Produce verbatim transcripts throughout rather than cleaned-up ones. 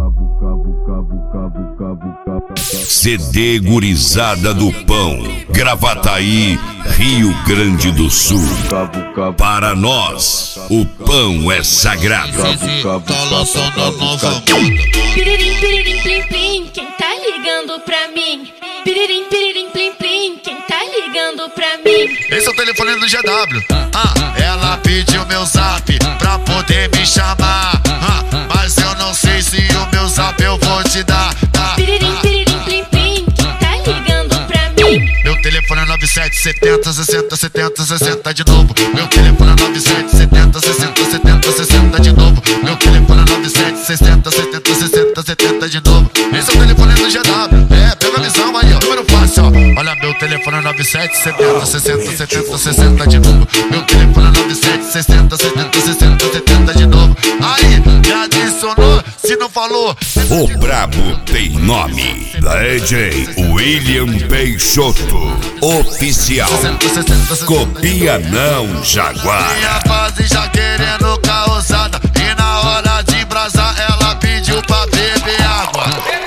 C D Gurizada do Pão, Gravataí, Rio Grande do Sul. Para nós, o pão é sagrado. Tá lançando a nova moda. Piririm, piririm, plim, plim, quem tá ligando pra mim? Piririm, piririm, plim, plim, quem tá ligando pra mim? Esse é o telefone do G W. Ah, ela pediu meu zap pra poder me chamar. Ah, mas eu não sei se o meu zap eu vou te dar. Ah, Piririm, piririm, plim, plim, quem tá ligando pra mim? meu telefone é nove sete setenta, sessenta, setenta, sessenta de novo. Meu telefone é nove sete setenta, sessenta, setenta, sessenta de novo. Meu telefone é nove sete sessenta, setenta, sessenta, setenta de novo. Esse é o telefone do G W. É, pega a visão aí, ó. Número fácil, ó. Olha, meu telefone é nove sete setenta, sessenta, setenta, sessenta de novo. Meu telefone é nove sete sessenta, setenta, sessenta, setenta de novo. Aí, me adicionou, se não falou. O brabo tem nome. D J William Peixoto, oficial. Copia não, Jaguar. Minha fase já querendo causada. E na hora de brasar ela pediu pra beber água.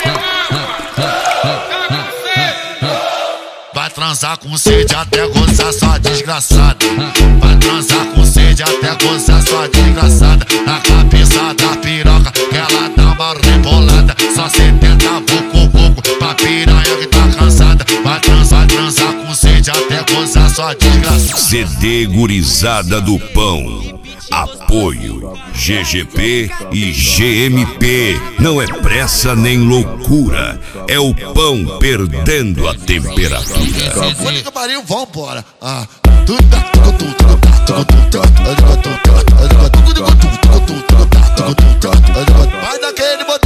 Vai transar com sede até gozar sua desgraçada. Vai transar com sede até gozar sua desgraçada. Na cabeça da piroca que ela dá uma rebolada. Só setenta vucu vucu pra piranha que tá cansada. Vai transar, transar com sede até gozar sua desgraçada. C D Gurizada do Pão. Apoio G G P e G M P. Não é pressa nem loucura, é o pão perdendo a temperatura. Puta que pariu, vambora. Ah, vai daquele